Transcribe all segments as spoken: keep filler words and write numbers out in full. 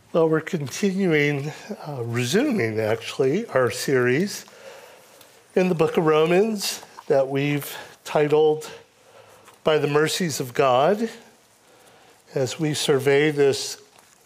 Well, we're continuing, uh, resuming actually, our series in the book of Romans that we've titled By the Mercies of God, as we survey this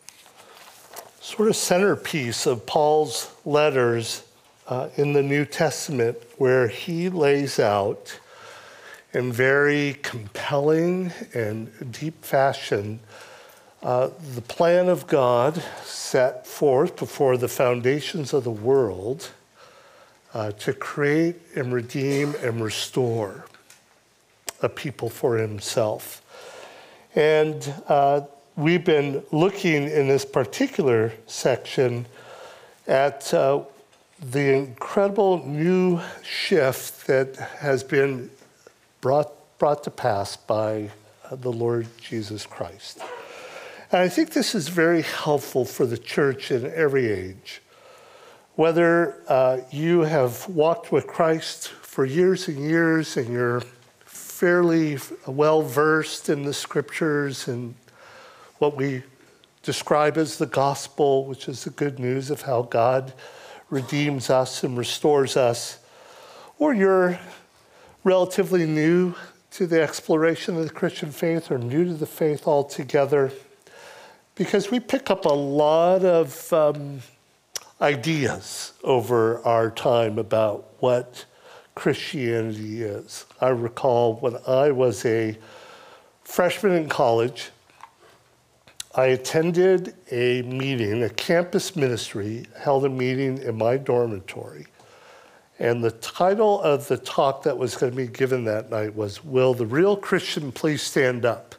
sort of centerpiece of Paul's letters uh, in the New Testament, where he lays out in very compelling and deep fashion Uh, the plan of God set forth before the foundations of the world uh, to create and redeem and restore a people for himself. And uh, we've been looking in this particular section at uh, the incredible new shift that has been brought, brought to pass by uh, the Lord Jesus Christ. And I think this is very helpful for the church in every age. Whether uh, you have walked with Christ for years and years and you're fairly well-versed in the scriptures and what we describe as the gospel, which is the good news of how God redeems us and restores us, or you're relatively new to the exploration of the Christian faith or new to the faith altogether, because we pick up a lot of um, ideas over our time about what Christianity is. I recall when I was a freshman in college, I attended a meeting, a campus ministry held a meeting in my dormitory. And the title of the talk that was going to be given that night was, "Will the Real Christian Please Stand Up?"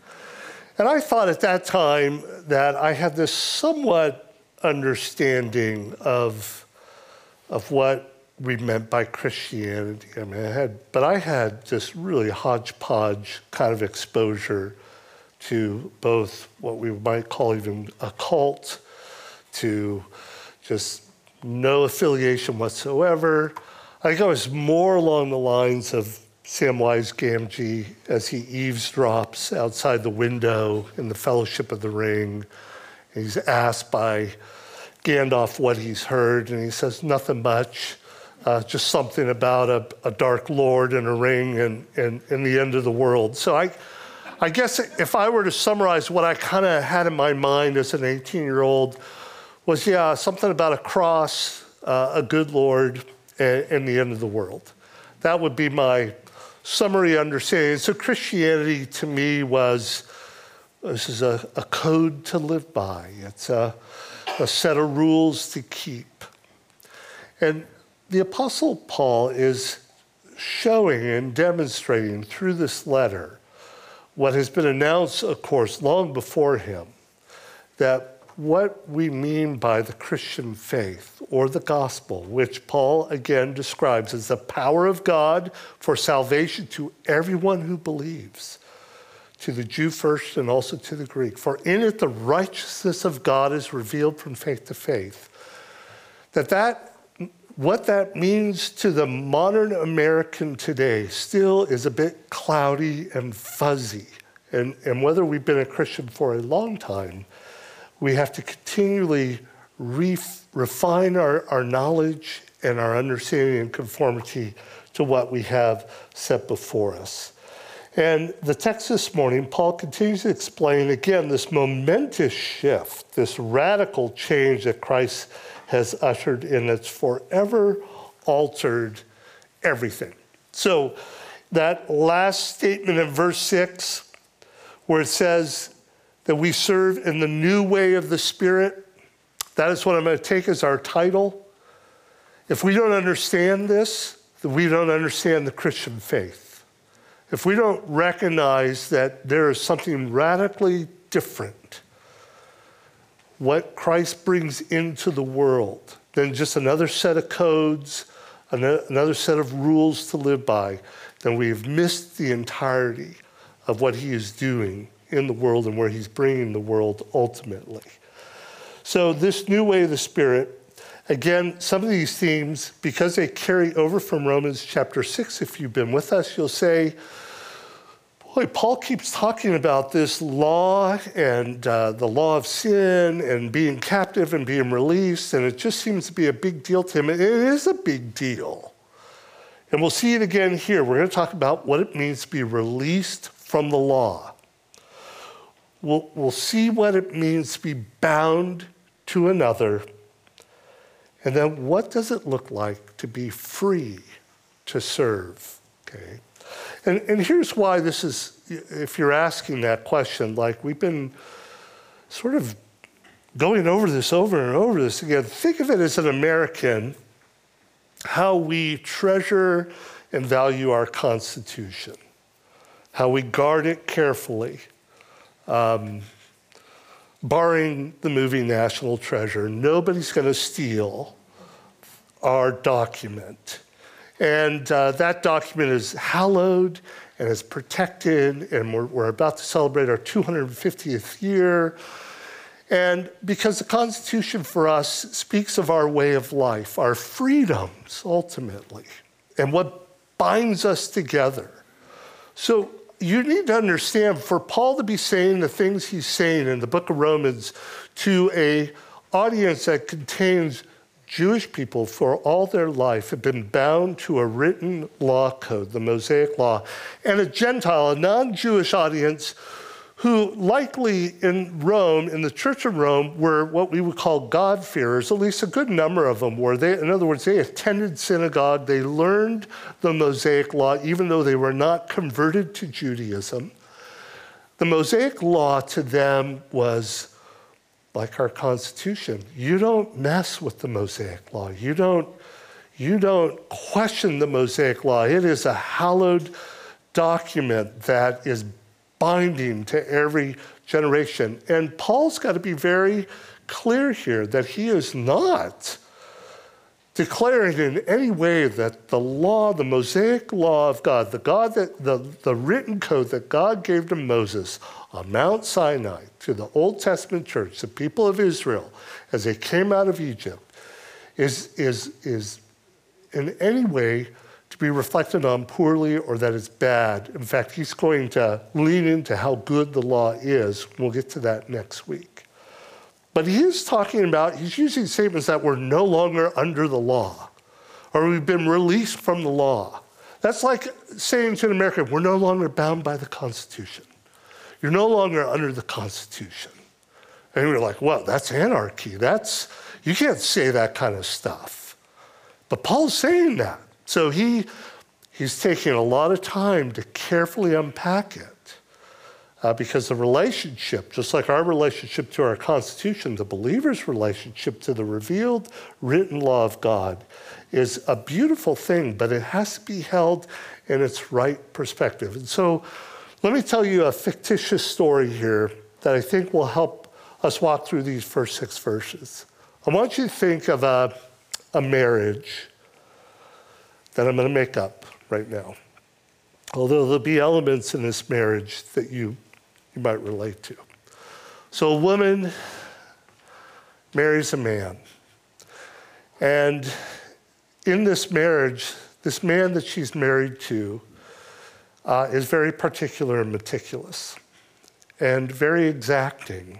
And I thought at that time that I had this somewhat understanding of, of what we meant by Christianity. I mean, I had, but I had this really hodgepodge kind of exposure to both what we might call even a cult, to just no affiliation whatsoever. I think I was more along the lines of Samwise Gamgee as he eavesdrops outside the window in the Fellowship of the Ring. He's asked by Gandalf what he's heard, and he says, nothing much, uh, just something about a, a dark lord and a ring and, and, and the end of the world. So I, I guess if I were to summarize what I kind of had in my mind as an eighteen-year-old was, yeah, something about a cross, uh, a good Lord, and, and the end of the world. That would be my summary understanding. So Christianity to me was, this is a, a code to live by. It's a, a set of rules to keep. And the Apostle Paul is showing and demonstrating through this letter what has been announced, of course, long before him, that what we mean by the Christian faith or the gospel, which Paul again describes as the power of God for salvation to everyone who believes, to the Jew first and also to the Greek. For in it the righteousness of God is revealed from faith to faith. That that what that means to the modern American today still is a bit cloudy and fuzzy. And, and whether we've been a Christian for a long time, we have to continually ref- refine our, our knowledge and our understanding and conformity to what we have set before us. And the text this morning, Paul continues to explain, again, this momentous shift, this radical change that Christ has ushered in that's forever altered everything. So that last statement in verse six, where it says, that we serve in the new way of the Spirit. That is what I'm going to take as our title. If we don't understand this, then we don't understand the Christian faith. If we don't recognize that there is something radically different, what Christ brings into the world, than just another set of codes, another set of rules to live by, then we have missed the entirety of what he is doing in the world and where he's bringing the world ultimately. So this new way of the Spirit, again, some of these themes, because they carry over from Romans chapter six, if you've been with us, you'll say, boy, Paul keeps talking about this law and uh, the law of sin and being captive and being released, and it just seems to be a big deal to him. It is a big deal. And we'll see it again here. We're going to talk about what it means to be released from the law. We'll, we'll see what it means to be bound to another. And then what does it look like to be free to serve? Okay. And, and here's why this is, if you're asking that question, like we've been sort of going over this over and over this again. Think of it as an American, how we treasure and value our Constitution, how we guard it carefully. Um, barring the movie National Treasure, nobody's going to steal our document. And uh, that document is hallowed and is protected, and we're, we're about to celebrate our two hundred fiftieth year. And because the Constitution for us speaks of our way of life, our freedoms, ultimately, and what binds us together. So you need to understand, for Paul to be saying the things he's saying in the book of Romans to an audience that contains Jewish people for all their life have been bound to a written law code, the Mosaic Law, and a Gentile, a non-Jewish audience who likely in Rome, in the Church of Rome, were what we would call God-fearers. At least a good number of them were. They, in other words, they attended synagogue. They learned the Mosaic Law, even though they were not converted to Judaism. The Mosaic Law to them was like our Constitution. You don't mess with the Mosaic Law. You don't, you don't question the Mosaic Law. It is a hallowed document that is binding to every generation. And Paul's got to be very clear here that he is not declaring in any way that the law, the Mosaic Law of God, the God that the, the written code that God gave to Moses on Mount Sinai to the Old Testament church, the people of Israel, as they came out of Egypt, is, is, is in any way to be reflected on poorly or that it's bad. In fact, he's going to lean into how good the law is. We'll get to that next week. But he is talking about, he's using statements that we're no longer under the law, or we've been released from the law. That's like saying to an American, we're no longer bound by the Constitution. You're no longer under the Constitution. And we're like, well, that's anarchy. That's, you can't say that kind of stuff. But Paul's saying that. So he, he's taking a lot of time to carefully unpack it. Uh, because the relationship, just like our relationship to our Constitution, the believer's relationship to the revealed written law of God is a beautiful thing, but it has to be held in its right perspective. And so let me tell you a fictitious story here that I think will help us walk through these first six verses. I want you to think of a, a marriage that I'm going to make up right now. Although there'll be elements in this marriage that you you might relate to. So a woman marries a man. And in this marriage, this man that she's married to uh, is very particular and meticulous and very exacting.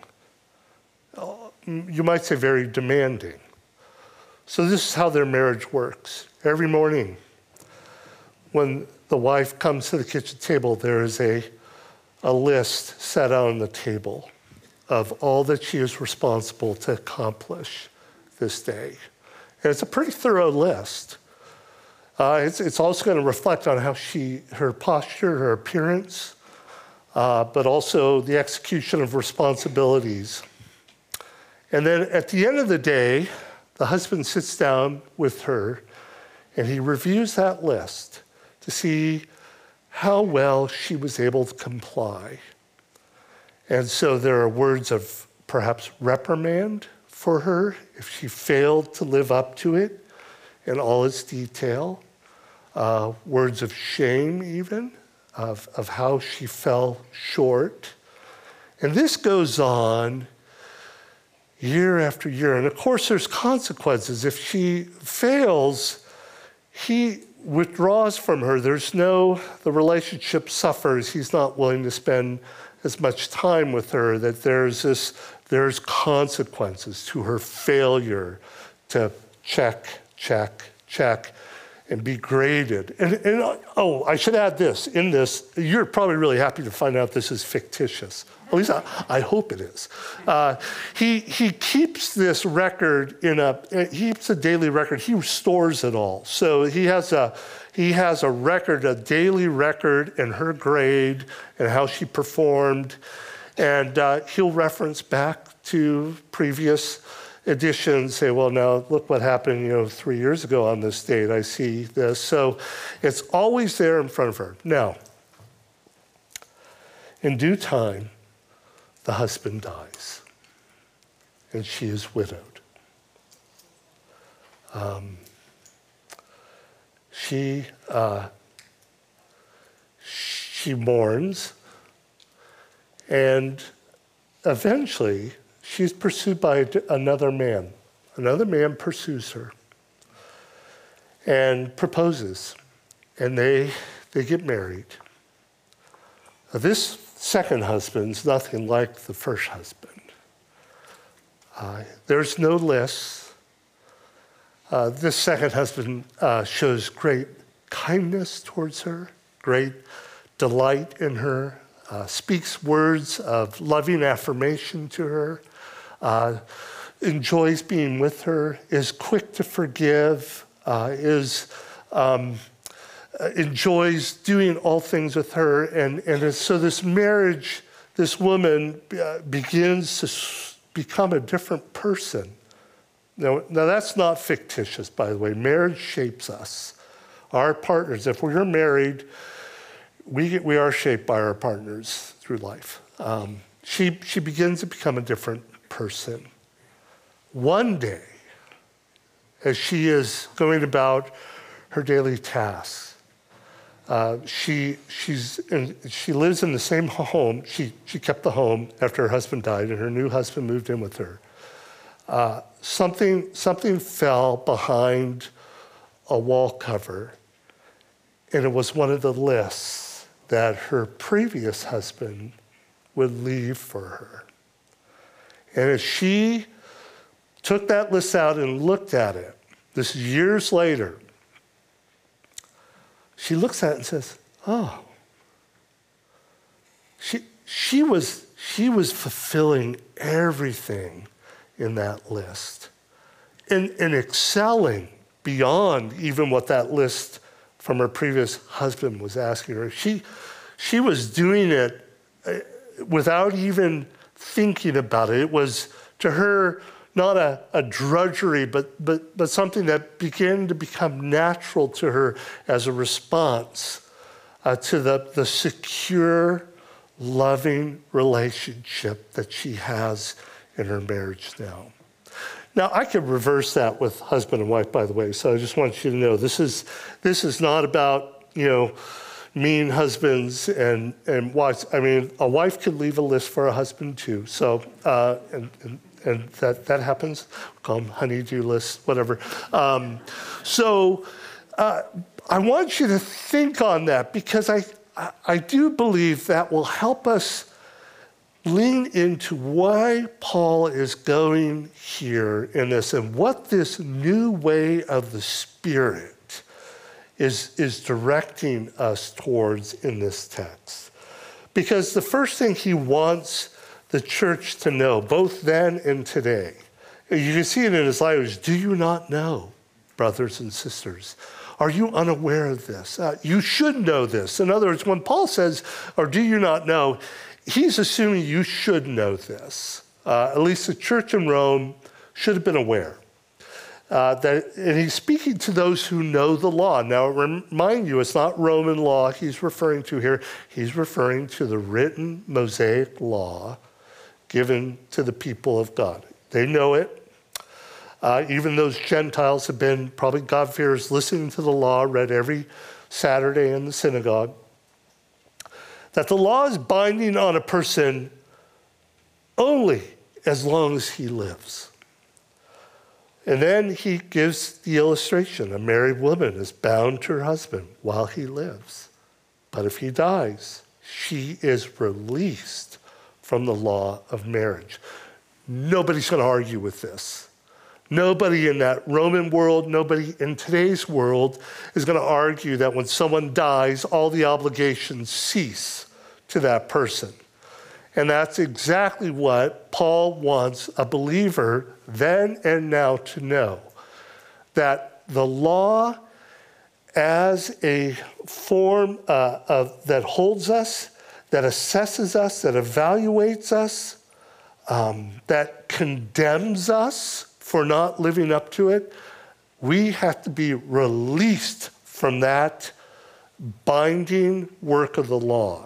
You might say very demanding. So this is how their marriage works. Every morning when the wife comes to the kitchen table, there is a a list set out on the table of all that she is responsible to accomplish this day. And it's a pretty thorough list. Uh, it's, it's also going to reflect on how she, her posture, her appearance, uh, but also the execution of responsibilities. And then at the end of the day, the husband sits down with her and he reviews that list to see how well she was able to comply. And so there are words of perhaps reprimand for her if she failed to live up to it in all its detail, uh, words of shame even, of, of how she fell short. And this goes on year after year. And of course there's consequences. If she fails, he withdraws from her. There's no, the relationship suffers. He's not willing to spend as much time with her, that there's this, there's consequences to her failure to check, check, check, and be graded. And, and oh, I should add this, in this, you're probably really happy to find out this is fictitious. At least I, I hope it is. Uh, he, he keeps this record in a, he keeps a daily record. He stores it all. So he has a, he has a record, a daily record in her grade and how she performed. And uh, he'll reference back to previous editions, say, well, now look what happened, you know, three years ago on this date. I see this. So it's always there in front of her. Now, in due time, the husband dies, and she is widowed. Um, she uh, she mourns, and eventually she's pursued by another man. Another man pursues her and proposes, and they they get married. Now, this second husband's nothing like the first husband. Uh, there's no lists. Uh, this second husband uh, shows great kindness towards her, great delight in her, uh, speaks words of loving affirmation to her, uh, enjoys being with her, is quick to forgive, uh, is um, Uh, enjoys doing all things with her. And, and so this marriage, this woman uh, begins to s- become a different person. Now, now, that's not fictitious, by the way. Marriage shapes us. Our partners, if we are married, we, get, we are shaped by our partners through life. Um, she, she begins to become a different person. One day, as she is going about her daily tasks, Uh, she she's in, she lives in the same home. She she kept the home after her husband died, and her new husband moved in with her. Uh, something something fell behind a wall cover, and it was one of the lists that her previous husband would leave for her. And as she took that list out and looked at it, this is years later, she looks at it and says, oh, she, she, was, she was fulfilling everything in that list and, and excelling beyond even what that list from her previous husband was asking her. She, she was doing it without even thinking about it. It was, to her, not a, a drudgery, but, but, but something that began to become natural to her as a response uh, to the, the secure, loving relationship that she has in her marriage now. Now, I could reverse that with husband and wife, by the way, so I just want you to know this is, this is not about, you know, mean husbands and, and wives. I mean, a wife could leave a list for a husband too, so, uh, and, and And that, that happens. We call them honey-do lists, whatever. Um, so uh, I want you to think on that, because I, I do believe that will help us lean into why Paul is going here in this and what this new way of the Spirit is, is directing us towards in this text. Because the first thing he wants the church to know, both then and today. You can see it in his language. Do you not know, brothers and sisters? Are you unaware of this? Uh, you should know this. In other words, when Paul says, or do you not know, he's assuming you should know this. Uh, at least the church in Rome should have been aware. Uh, that, and he's speaking to those who know the law. Now, remind you, it's not Roman law he's referring to here. He's referring to the written Mosaic law given to the people of God. They know it. Uh, even those Gentiles have been probably God-fearers, listening to the law, read every Saturday in the synagogue. That the law is binding on a person only as long as he lives. And then he gives the illustration. A married woman is bound to her husband while he lives. But if he dies, she is released from the law of marriage. Nobody's going to argue with this. Nobody in that Roman world, nobody in today's world is going to argue that when someone dies, all the obligations cease to that person. And that's exactly what Paul wants a believer then and now to know, that the law as a form uh, of, that holds us, that assesses us, that evaluates us, um, that condemns us for not living up to it, we have to be released from that binding work of the law.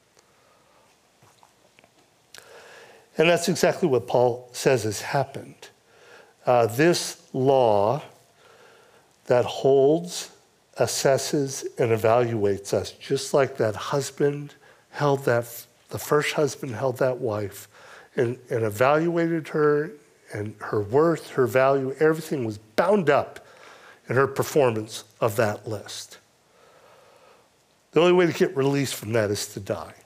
And that's exactly what Paul says has happened. Uh, this law that holds, assesses, and evaluates us, just like that husband held that, the first husband held that wife and, and evaluated her and her worth, her value, everything was bound up in her performance of that list. The only way to get released from that is to die.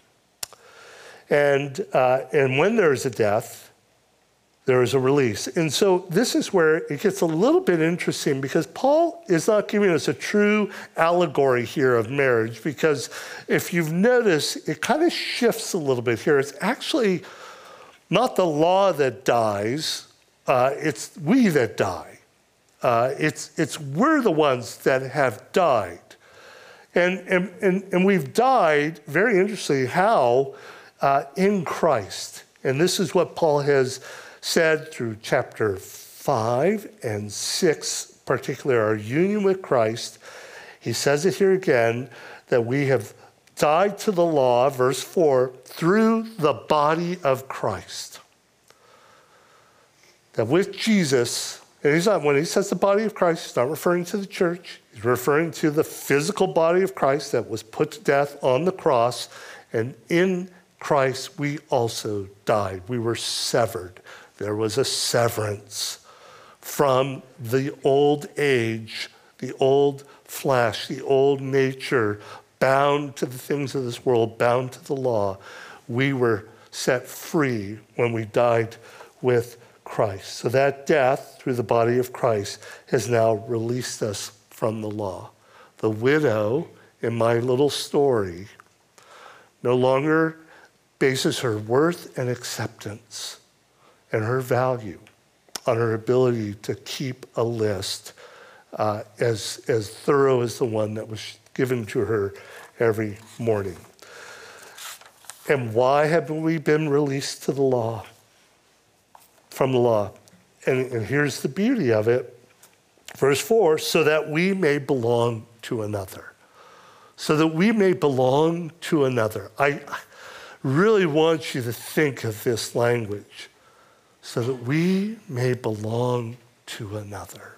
And, uh, and when there is a death, there is a release. And so this is where it gets a little bit interesting, because Paul is not giving us a true allegory here of marriage, because if you've noticed, it kind of shifts a little bit here. It's actually not the law that dies, uh, it's we that die. Uh, it's, it's we're the ones that have died. And, and, and, and we've died, very interestingly, how? Uh, in Christ. And this is what Paul has said through chapter five and six, particularly our union with Christ. He says it here again, that we have died to the law, verse four, through the body of Christ. That with Jesus, and he's not, when he says the body of Christ, he's not referring to the church. He's referring to the physical body of Christ that was put to death on the cross. And in Christ, we also died. We were severed. There was a severance from the old age, the old flesh, the old nature, bound to the things of this world, bound to the law. We were set free when we died with Christ. So that death through the body of Christ has now released us from the law. The widow in my little story no longer bases her worth and acceptance and her value on her ability to keep a list uh, as, as thorough as the one that was given to her every morning. And why have we been released to the law, from the law? And, and here's the beauty of it. Verse four, so that we may belong to another. So that we may belong to another. I really want you to think of this language, so that we may belong to another.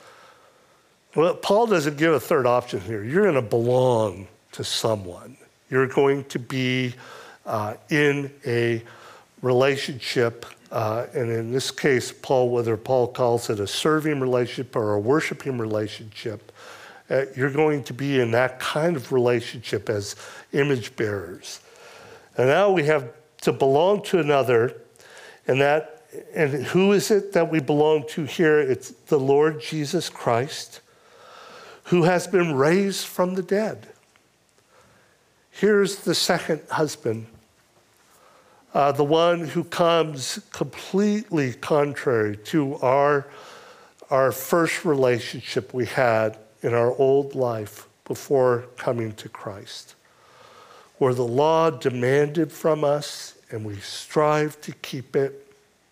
Well, Paul doesn't give a third option here. You're going to belong to someone. You're going to be uh, in a relationship, uh, and in this case, Paul, whether Paul calls it a serving relationship or a worshiping relationship, uh, you're going to be in that kind of relationship as image bearers. And now we have to belong to another, and that, and who is it that we belong to here? It's the Lord Jesus Christ, who has been raised from the dead. Here's the second husband, uh, the one who comes completely contrary to our, our first relationship we had in our old life before coming to Christ, where the law demanded from us and we strive to keep it.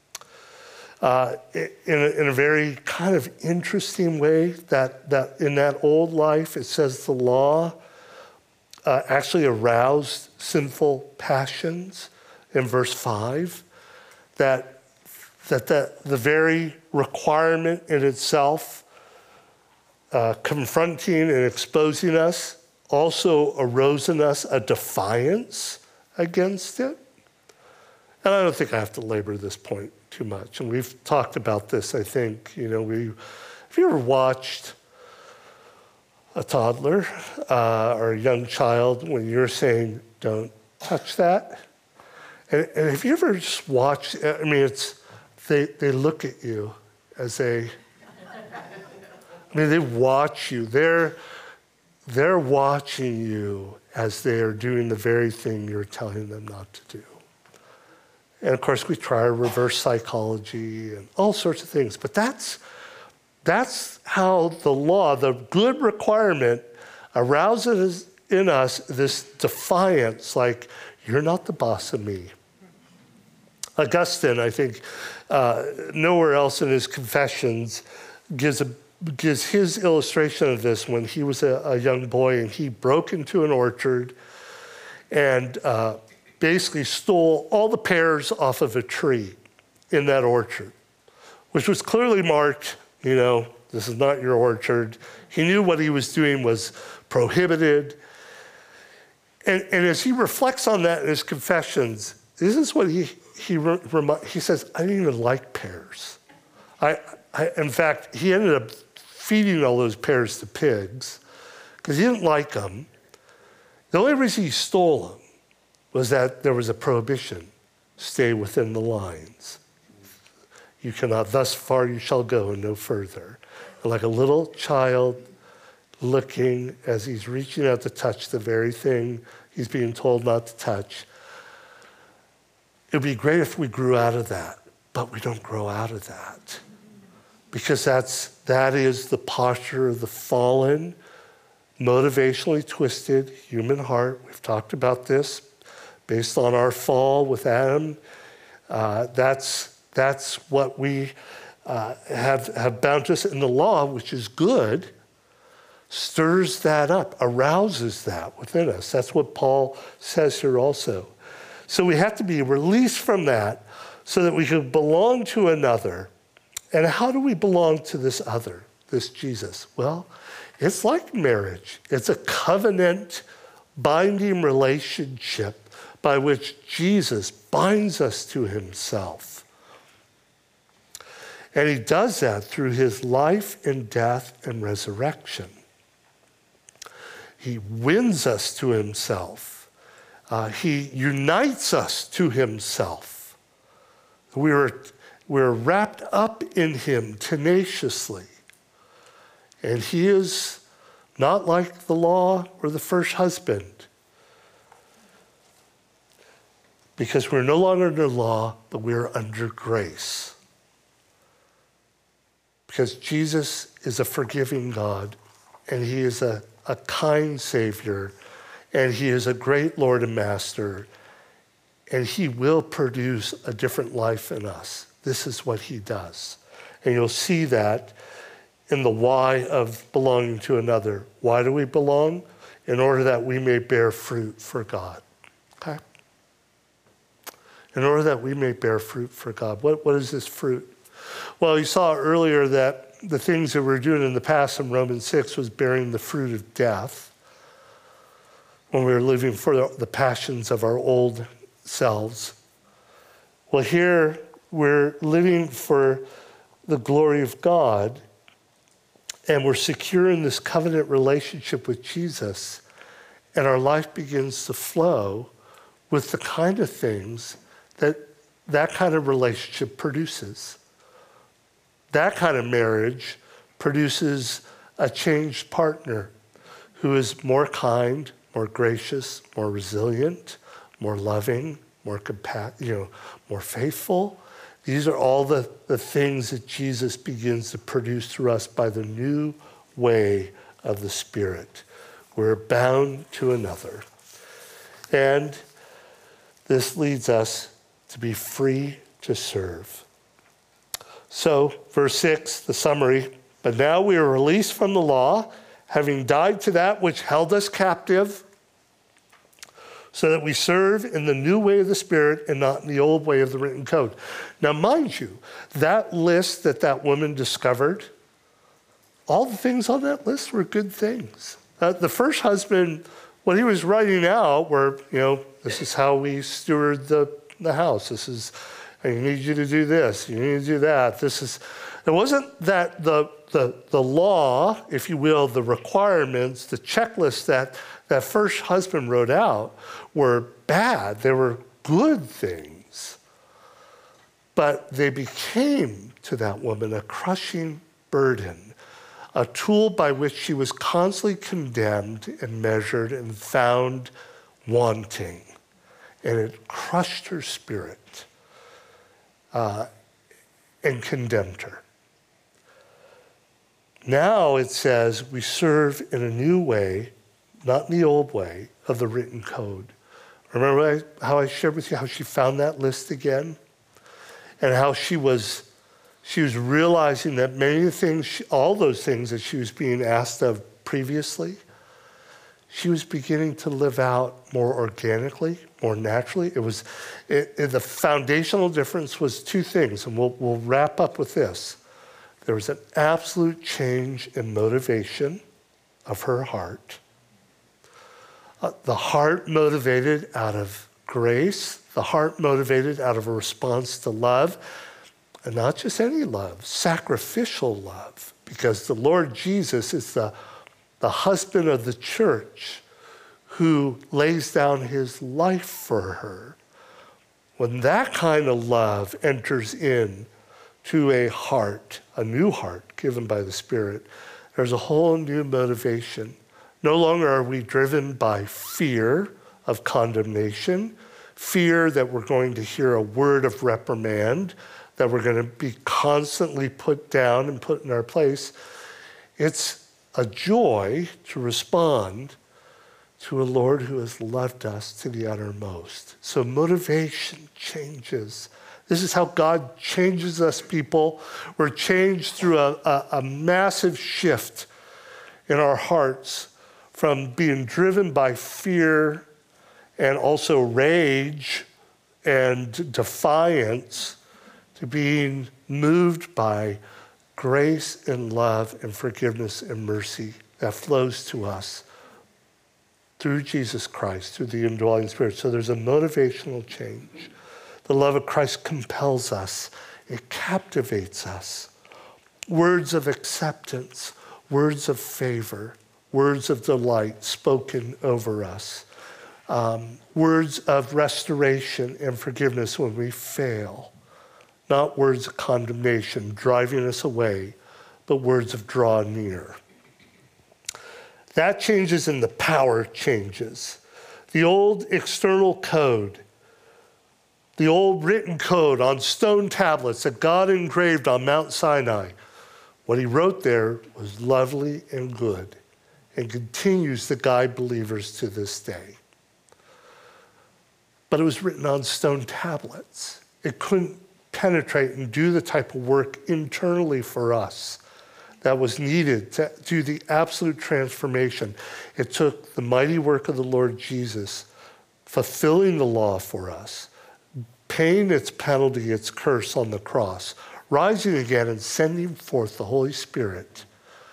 Uh, in, a, in a very kind of interesting way, that, that in that old life, it says the law uh, actually aroused sinful passions in verse five, that, that the, the very requirement in itself, uh, confronting and exposing us, also arose in us a defiance against it. And I don't think I have to labor this point too much. And we've talked about this, I think. You know, we, have you ever watched a toddler uh, or a young child when you're saying, don't touch that? And, and have you ever just watched, I mean, it's, they, they look at you as they, I mean, they watch you. They're, they're watching you as they are doing the very thing you're telling them not to do. And of course, we try reverse psychology and all sorts of things. But that's, that's how the law, the good requirement, arouses in us this defiance, like, you're not the boss of me. Augustine, I think, uh, nowhere else in his Confessions gives, a, gives his illustration of this when he was a, a young boy and he broke into an orchard and uh, basically stole all the pears off of a tree in that orchard, which was clearly marked, you know, this is not your orchard. He knew what he was doing was prohibited. And, and as he reflects on that in his Confessions, this is what he, he, he says, I didn't even like pears. I, I, in fact, he ended up feeding all those pears to pigs because he didn't like them. The only reason he stole them was that there was a prohibition, stay within the lines. You cannot, thus far you shall go and no further. And like a little child looking as he's reaching out to touch the very thing he's being told not to touch. It would be great if we grew out of that, but we don't grow out of that. Because that's, that is the posture of the fallen, motivationally twisted human heart. We've talked about this based on our fall with Adam. Uh, that's, that's what we uh, have, have bound to us in the law, which is good, stirs that up, arouses that within us. That's what Paul says here also. So we have to be released from that so that we can belong to another. And how do we belong to this other, this Jesus? Well, it's like marriage. It's a covenant binding relationship by which Jesus binds us to himself. And he does that through his life and death and resurrection. He wins us to himself. Uh, he unites us to himself. We're, we're wrapped up in him tenaciously. And he is not like the law or the first husband. Because we're no longer under law, but we're under grace. Because Jesus is a forgiving God, and he is a, a kind Savior, and he is a great Lord and Master, and he will produce a different life in us. This is what he does. And you'll see that in the why of belonging to another. Why do we belong? In order that we may bear fruit for God. Okay? In order that we may bear fruit for God. What, what is this fruit? Well, you saw earlier that the things that we were doing in the past in Romans six was bearing the fruit of death when we were living for the, the passions of our old selves. Well, here we're living for the glory of God, and we're secure in this covenant relationship with Jesus, and our life begins to flow with the kind of things that that kind of relationship produces. That kind of marriage produces a changed partner who is more kind, more gracious, more resilient, more loving, more compa- you know, more faithful. These are all the, the things that Jesus begins to produce through us by the new way of the Spirit. We're bound to another. And this leads us to be free to serve. So, verse six, the summary. But now we are released from the law, having died to that which held us captive, so that we serve in the new way of the Spirit and not in the old way of the written code. Now, mind you, that list that that woman discovered, all the things on that list were good things. Uh, the first husband, what he was writing out were, you know, this is how we steward the, the house. This is I need you to do this. You need to do that. This is, it wasn't that the, the, the law, if you will, the requirements, the checklists that that first husband wrote out were bad. They were good things. But they became to that woman a crushing burden, a tool by which she was constantly condemned and measured and found wanting. And it crushed her spirit uh, and condemned her. Now it says we serve in a new way, not in the old way of the written code. Remember how I shared with you how she found that list again? And how she was she was realizing that many of the things, she, all those things that she was being asked of previously, she was beginning to live out more organically, more naturally. It was it, it, the foundational difference was two things, and we'll we'll wrap up with this. There was an absolute change in motivation of her heart. Uh, the heart motivated out of grace, the heart motivated out of a response to love, and not just any love, sacrificial love, because the Lord Jesus is the, the husband of the church who lays down his life for her. When that kind of love enters in to a heart, a new heart given by the Spirit, there's a whole new motivation. No longer are we driven by fear of condemnation, fear that we're going to hear a word of reprimand, that we're going to be constantly put down and put in our place. It's a joy to respond to a Lord who has loved us to the uttermost. So motivation changes. This is how God changes us, people. We're changed through a, a, a massive shift in our hearts from being driven by fear and also rage and defiance to being moved by grace and love and forgiveness and mercy that flows to us through Jesus Christ, through the indwelling Spirit. So there's a motivational change. The love of Christ compels us. It captivates us. Words of acceptance, words of favor, words of delight spoken over us. Um, words of restoration and forgiveness when we fail. Not words of condemnation driving us away, but words of draw near. That changes and the power changes. The old external code, the old written code on stone tablets that God engraved on Mount Sinai, what he wrote there was lovely and good and continues to guide believers to this day. But it was written on stone tablets. It couldn't penetrate and do the type of work internally for us that was needed to do the absolute transformation. It took the mighty work of the Lord Jesus, fulfilling the law for us, paying its penalty, its curse on the cross, rising again and sending forth the Holy Spirit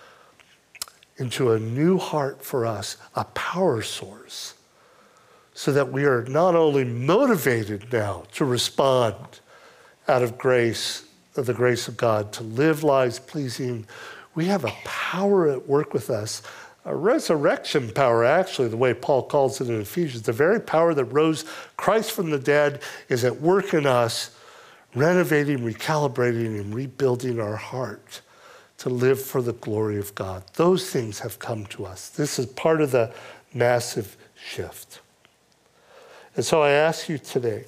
into a new heart for us, a power source, so that we are not only motivated now to respond out of grace, of the grace of God, to live lives pleasing. We have a power at work with us, a resurrection power, actually, the way Paul calls it in Ephesians. The very power that rose Christ from the dead is at work in us, renovating, recalibrating, and rebuilding our heart to live for the glory of God. Those things have come to us. This is part of the massive shift. And so I ask you today,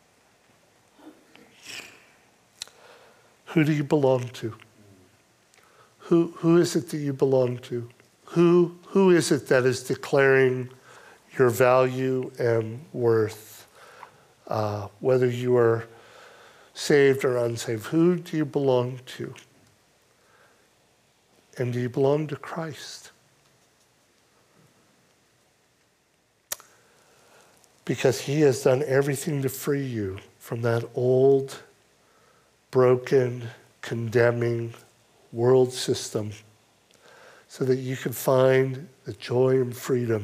who do you belong to? Who, who is it that you belong to? Who, who is it that is declaring your value and worth? Uh, whether you are saved or unsaved, who do you belong to? And do you belong to Christ? Because he has done everything to free you from that old, broken, condemning world system so that you can find the joy and freedom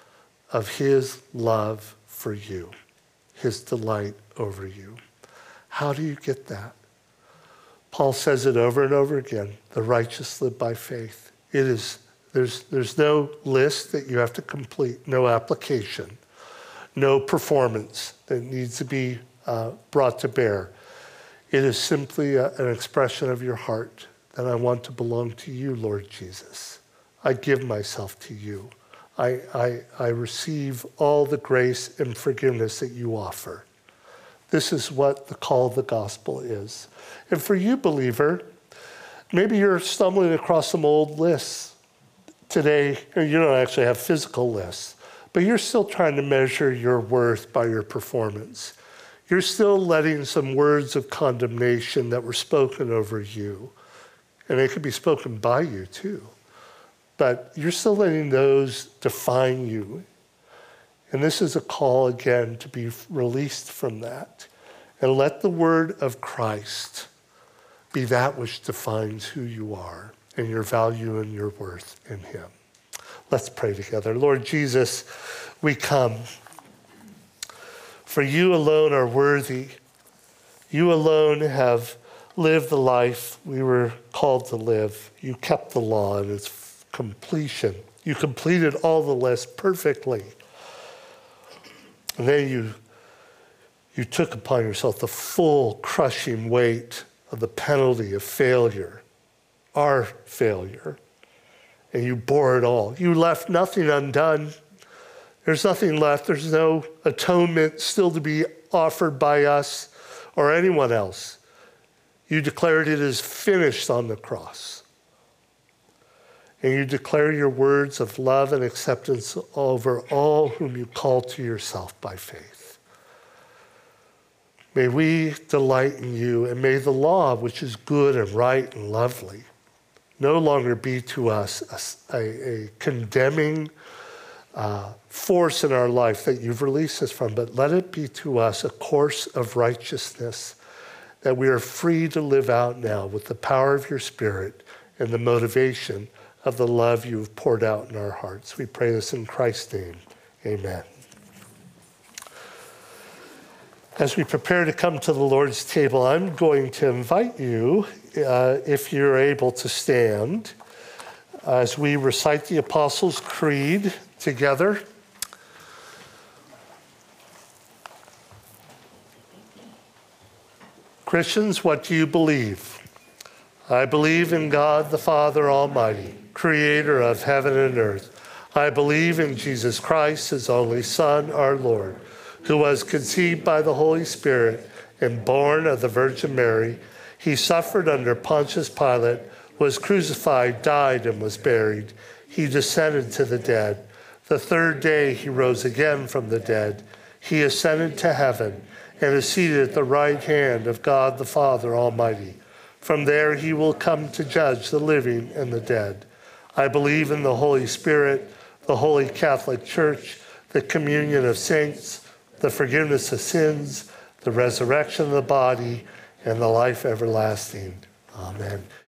of his love for you, his delight over you. How do you get that? Paul says it over and over again. The righteous live by faith. It is, there's, there's no list that you have to complete, no application, no performance that needs to be uh, brought to bear. It is simply a, an expression of your heart that I want to belong to you, Lord Jesus. I give myself to you. I, I, I receive all the grace and forgiveness that you offer. This is what the call of the gospel is. And for you, believer, maybe you're stumbling across some old lists today, and you don't actually have physical lists, but you're still trying to measure your worth by your performance. You're still letting some words of condemnation that were spoken over you, and they could be spoken by you too, but you're still letting those define you. And this is a call again to be released from that and let the word of Christ be that which defines who you are and your value and your worth in him. Let's pray together. Lord Jesus, we come. For you alone are worthy. You alone have lived the life we were called to live. You kept the law in its completion. You completed all the lists perfectly. And then you, you took upon yourself the full crushing weight of the penalty of failure, our failure, and you bore it all. You left nothing undone. There's nothing left. There's no atonement still to be offered by us or anyone else. You declared it as finished on the cross. And you declare your words of love and acceptance over all whom you call to yourself by faith. May we delight in you, and may the law, which is good and right and lovely, no longer be to us a, a, a condemning uh, force in our life that you've released us from, but let it be to us a course of righteousness that we are free to live out now with the power of your Spirit and the motivation of the love you've poured out in our hearts. We pray this in Christ's name. Amen. As we prepare to come to the Lord's table, I'm going to invite you, uh, if you're able to stand, as we recite the Apostles' Creed together. Christians, what do you believe? I believe in God the Father Almighty, creator of heaven and earth. I believe in Jesus Christ, his only Son, our Lord, who was conceived by the Holy Spirit and born of the Virgin Mary. He suffered under Pontius Pilate, was crucified, died, and was buried. He descended to the dead. The third day he rose again from the dead. He ascended to heaven and is seated at the right hand of God the Father Almighty. From there he will come to judge the living and the dead. I believe in the Holy Spirit, the Holy Catholic Church, the communion of saints, the forgiveness of sins, the resurrection of the body, and the life everlasting. Amen.